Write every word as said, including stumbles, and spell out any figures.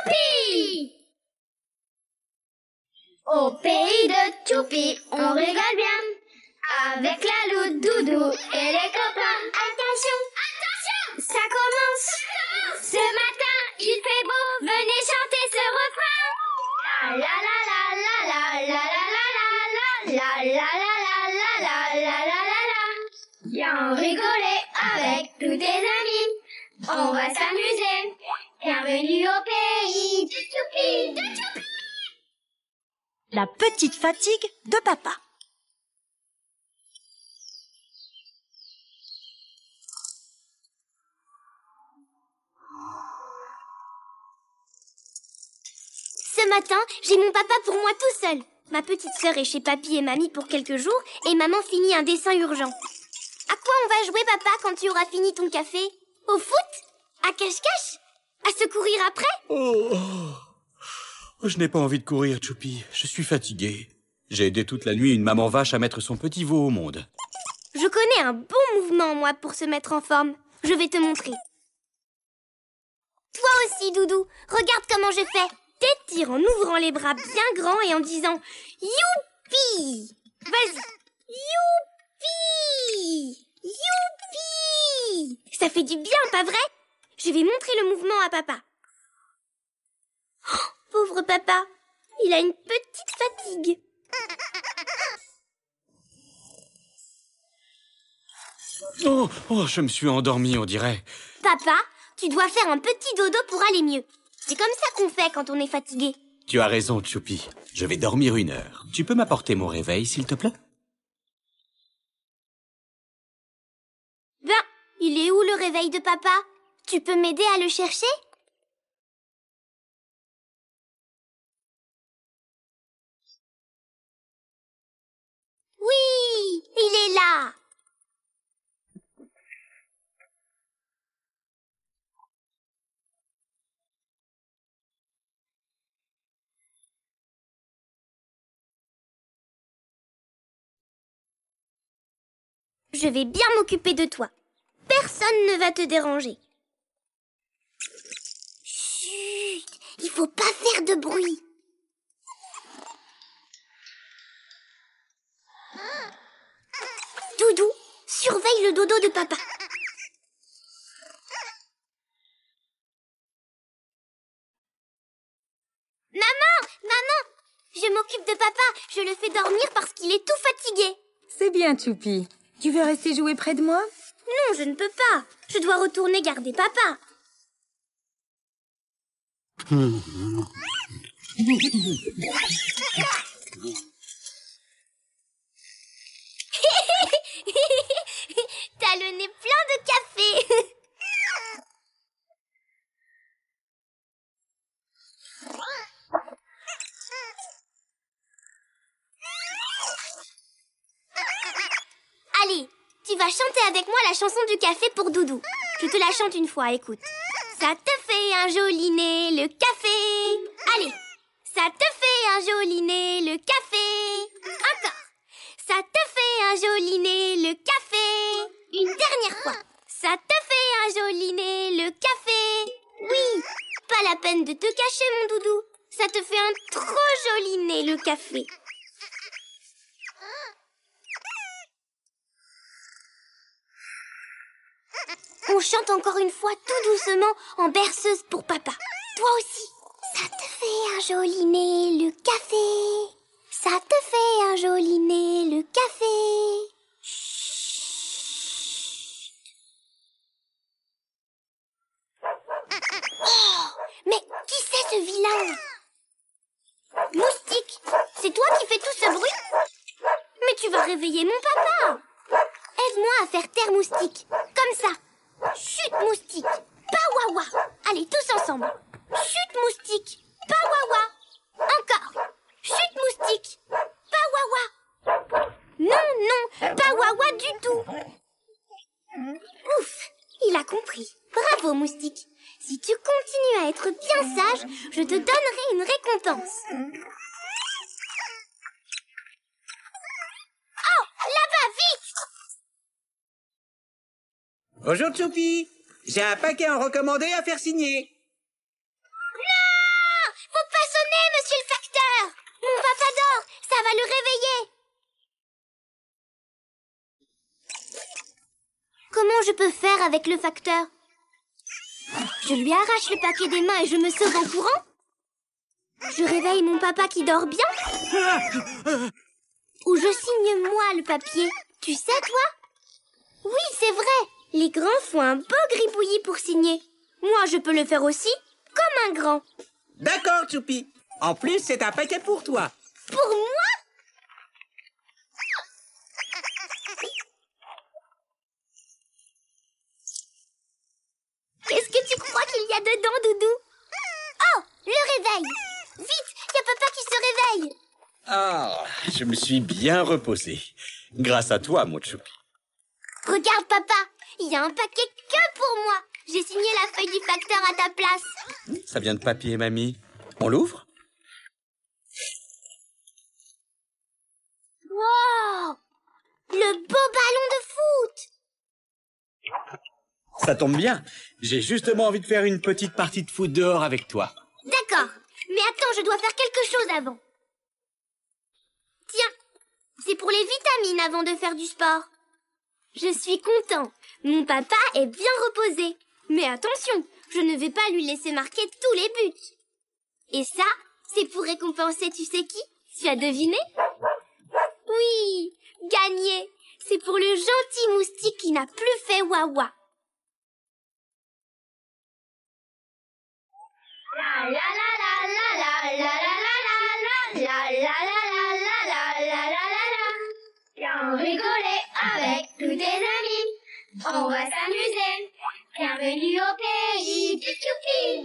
Choupi! Au pays de Choupi, on rigole bien avec la loutre Doudou et les copains. Attention, attention, ça commence. Ce matin, il fait beau, venez chanter ce refrain. La la la la la la la la la la la la la la la la la la. Viens rigoler avec tous tes amis. On va s'amuser. Bienvenue au pays de Choupi, de Choupi. La petite fatigue de papa. Ce matin, j'ai mon papa pour moi tout seul. Ma petite sœur est chez papy et mamie pour quelques jours et maman finit un dessin urgent. À quoi on va jouer, papa, quand tu auras fini ton café? Au foot? À cache-cache? À se courir après? Oh, oh. Je n'ai pas envie de courir, Choupi. Je suis fatigué. J'ai aidé toute la nuit une maman vache à mettre son petit veau au monde. Je connais un bon mouvement, moi, pour se mettre en forme. Je vais te montrer. Toi aussi, Doudou. Regarde comment je fais. T'étires en ouvrant les bras bien grands et en disant « Youpi !» Vas-y. Youpi ! Youpi ! Ça fait du bien, pas vrai? Je vais montrer le mouvement à papa. Oh, pauvre papa, il a une petite fatigue. Oh, oh, je me suis endormi, on dirait. Papa, tu dois faire un petit dodo pour aller mieux. C'est comme ça qu'on fait quand on est fatigué. Tu as raison, Choupi. Je vais dormir une heure. Tu peux m'apporter mon réveil, s'il te plaît? Ben, il est où le réveil de papa? Tu peux m'aider à le chercher? Oui, il est là. Je vais bien m'occuper de toi. Personne ne va te déranger. Chut, il faut pas faire de bruit. Doudou, surveille le dodo de papa. Maman, maman, je m'occupe de papa. Je le fais dormir parce qu'il est tout fatigué. C'est bien, Choupi. Tu veux rester jouer près de moi? Non, je ne peux pas. Je dois retourner garder papa. T'as le nez plein de café. Allez, tu vas chanter avec moi la chanson du café pour Doudou. Je te la chante une fois, écoute. Ça te fait un joli nez, le café. Allez, ça te fait un joli nez, le café. Encore. Ça te fait un joli nez, le café. Une dernière fois. Ça te fait un joli nez, le café. Oui, pas la peine de te cacher, mon Doudou. Ça te fait un trop joli nez, le café. On chante encore une fois tout doucement en berceuse pour papa. Toi aussi. Ça te fait un joli nez, le café. Ça te fait un joli nez, le café. Chut. Oh, mais qui c'est ce vilain? Moustique, c'est toi qui fais tout ce bruit? Mais tu vas réveiller mon papa. Aide-moi à faire taire Moustique, comme ça. Chut, Moustique, pas wawa. Allez, tous ensemble. Chut, Moustique, pas wawa. Encore. Chut, Moustique, pas wawa. Non, non, pas wawa du tout. Ouf, il a compris. Bravo, Moustique. Si tu continues à être bien sage, je te donnerai une récompense. Oh, là-bas, vite! Bonjour, Choupi. J'ai un paquet en recommandé à faire signer. va le réveiller. Comment je peux faire avec le facteur? Je lui arrache le paquet des mains et je me sauve en courant? Je réveille mon papa qui dort bien? Ou je signe moi le papier? Tu sais, toi? Oui, c'est vrai. Les grands font un beau gribouillis pour signer. Moi, je peux le faire aussi, comme un grand. D'accord, Choupi. En plus, c'est un paquet pour toi. Pour moi? Qu'est-ce que tu crois qu'il y a dedans, Doudou? Oh, le réveil! Vite, il y a papa qui se réveille. Ah, je me suis bien reposé. Grâce à toi, mon Choupi. Regarde, papa, il y a un paquet que pour moi. J'ai signé la feuille du facteur à ta place. Ça vient de papy et mamie. On l'ouvre? Wow! Le beau ballon de foot! Ça tombe bien. J'ai justement envie de faire une petite partie de foot dehors avec toi. D'accord, mais attends, je dois faire quelque chose avant. Tiens, c'est pour les vitamines avant de faire du sport. Je suis content. Mon papa est bien reposé. Mais attention, je ne vais pas lui laisser marquer tous les buts. Et ça, c'est pour récompenser tu sais qui? Tu as deviné? Oui, gagné. C'est pour le gentil moustique qui n'a plus fait wawa. La la la la la la la la la la la la la la la la la. Viens rigoler avec tous tes amis. On va s'amuser. Bienvenue au pays du Choupi.